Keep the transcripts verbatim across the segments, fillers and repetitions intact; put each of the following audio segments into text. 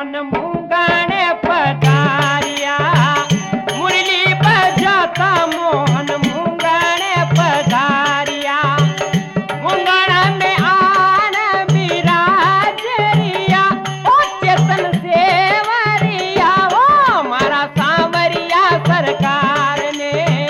मोहन मूंगाने पधारिया, मुरली बजाता मोहन मूंगाने पधारिया, मूंगाना में आन बिराजरिया, ओ चेतन सेवरिया, ओ मारा सांवरिया सरकार ने।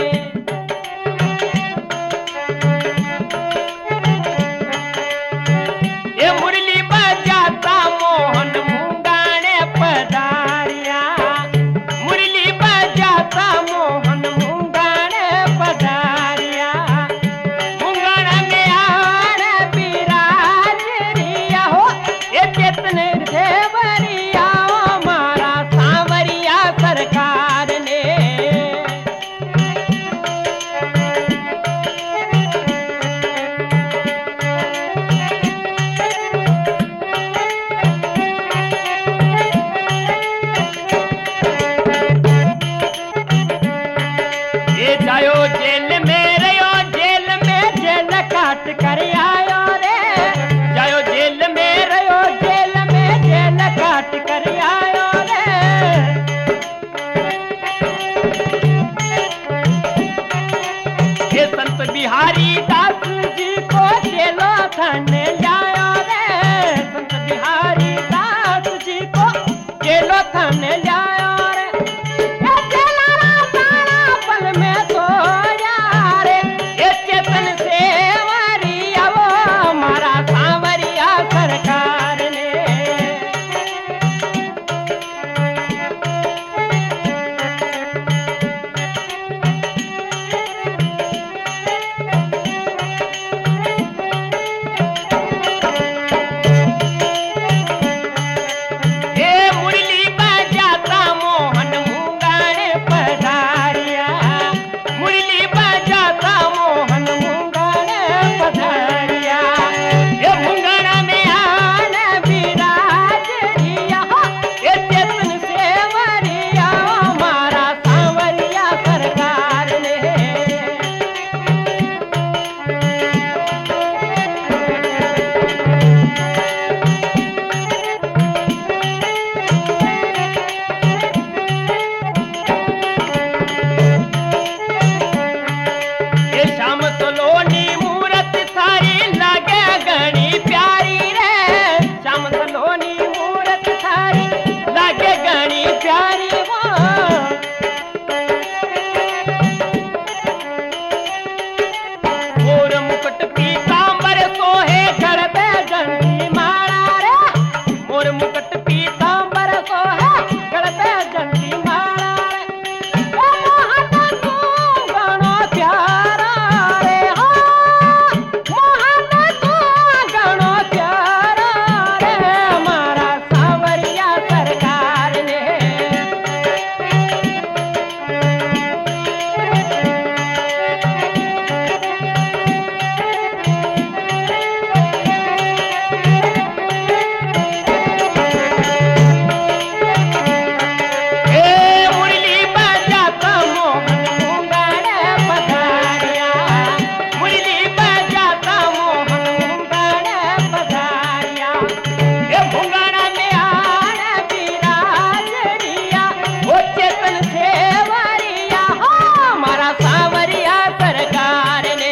ये मुरली बजाता मोहन मूंगाने पधारिया, मुरली बजाता मोहन मूंगाने पधारिया, मूंगाना में आन बिराजरिया, हो ये चेतन सेवरिया, ओ मारा सांवरिया सरकार ने। ये जायो जेल में रहो, जेल में जेल काट कर आयो रे, जायो जेल में रहो, जेल में जेल काट कर आयो रे। ये संत बिहारी दास जी को जेलो थाने जायो रे, संत बिहारी दास जी को जेलो थाने जायो रे। ये जेलारा तारा पल में सोया रे, ये चेतन सेवरिया, वो मारा सांवरिया सरकार ने। ये मुरली बजाता मोहन मूंगाने पधारिया, मुरली बजाता मोहन मूंगाने पधारिया, ये मूंगाना में आन बिराजरिया, हो ये चेतन सेवरिया, ओ मारा सांवरिया सरकार ने। ये श्याम सलोनी मूरत थारी लागे घनी प्यारी रे, श्याम सलोनी मूरत थारी लागे घनी प्यारी, वो मोर मुकुट पीतांबर सोहे गल पे जंती माला रे, मोर मुकुट पीतांबर सोहे गल पे जंती माला रे। ओ मोहन तू गणो प्यारा रे, हो मोहन तू गणो प्यारा रे, मारा सांवरिया सरकार ने। ए मुरली बजाता मोहन मूंगाने पधारिया, मुरली बजाता मोहन मूंगाने पधारिया, ये मूंगाना में आन बिराजरिया, वो चेतन सेवरिया, हो मारा सांवरिया सरकार ने।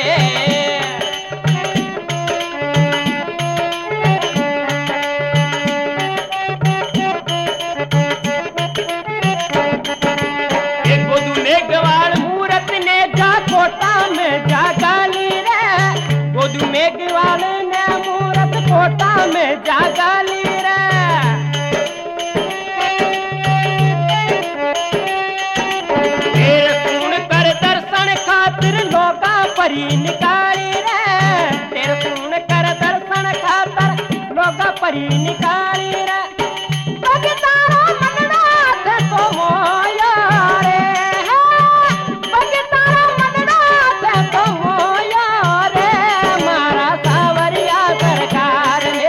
एक गोदू मेघवाल मूरत ने जा कोटा में जा गाली रे, गोदू मेघवाल ने मूरत कोटा में जा गाली रे। तेरे सुन कर दर्शन खातिर लोगा परी निकाली रे, तेरे सुन कर दर्शन खातिर लोगा परी निकाली रे। बगतारो मननाथ तो मोया रे, बगतारो मननाथ तो मोया रे, मारा सांवरिया सरकार ने।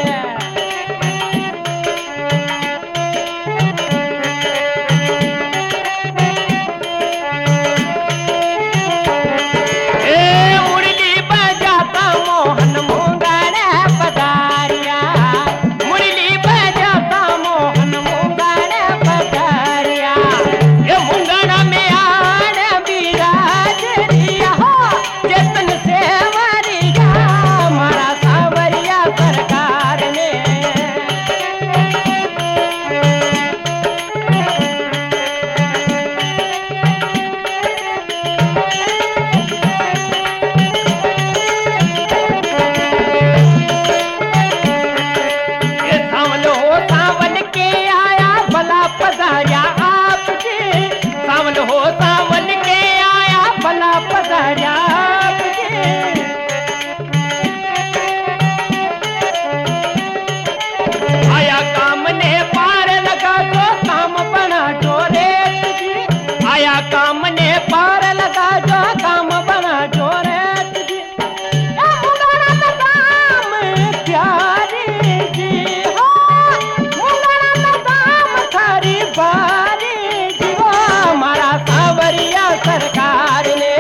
ए मुरली बजाता मोहन मूंगाने पधारिया, मुरली लाल हो सावन के आया भला पधारिया आया काम ने पार लगा जो काम बना जोरे तुझी आया काम ने पार लगा जो काम बना जोरे तुझी ए मुंगरा का काम प्यारी जी हो मुंगरा का काम थारी बारी जी हो हमारा सावरिया सरकार ने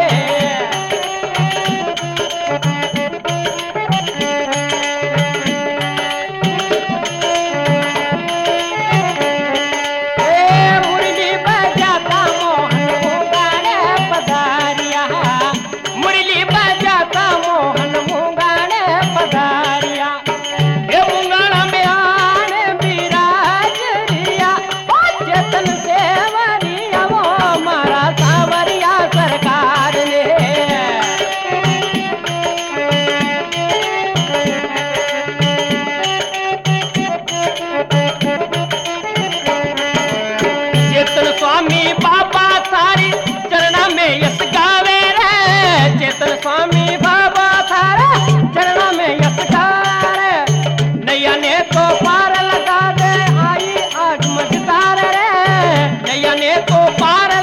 स्वामी बाबा थारी चरणा में यस गावे रे चेतन स्वामी बाबा थारे चरणा में यस गावे नैया ने तो पार लगा दे आई आज मझदार रे नैया ने तो पार